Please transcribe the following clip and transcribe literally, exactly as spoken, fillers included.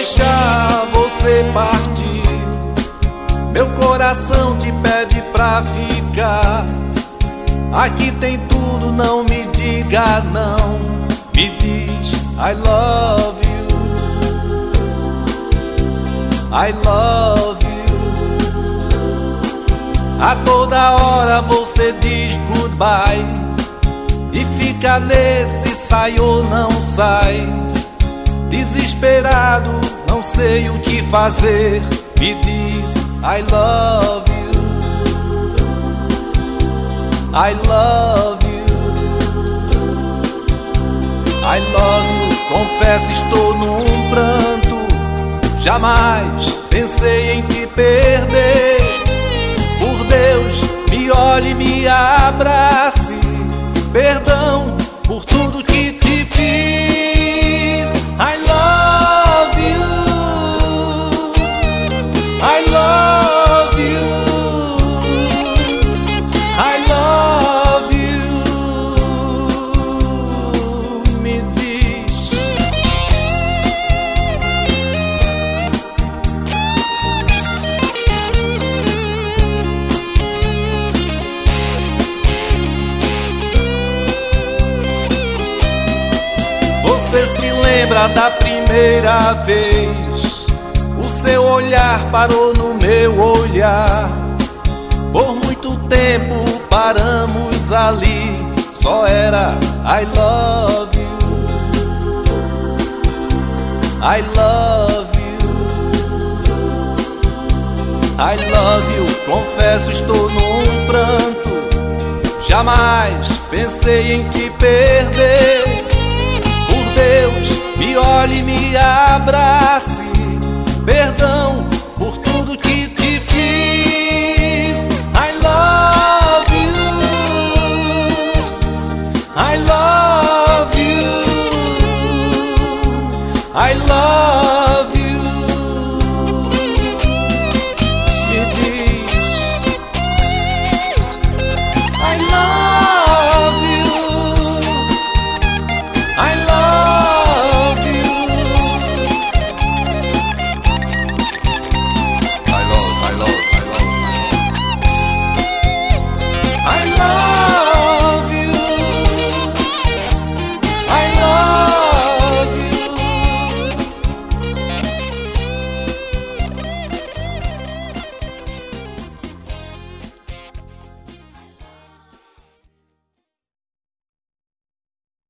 deixar você partir. Meu coração te pede pra ficar. Aqui tem tudo, não me diga não. Me diz I love you, I love you. A toda hora você diz goodbye e fica nesse sai ou não sai. Desesperado, não sei o que fazer. Me diz I love you, I love you, I love you. Confesso, estou num pranto. Jamais pensei em te perder. Por Deus, me olhe e me abrace. Perdão por tudo que te fiz. I love you, I love you, I love you. Me diz. Você se lembra da primeira vez? O seu olhar parou no meu olhar. Por muito tempo paramos ali. Só era I love you, I love you, I love you. Confesso, estou num pranto. Jamais pensei em te perder. Deus, me olhe e me abrace. Perdão por tudo que te fiz. I love you, I love you, I love you.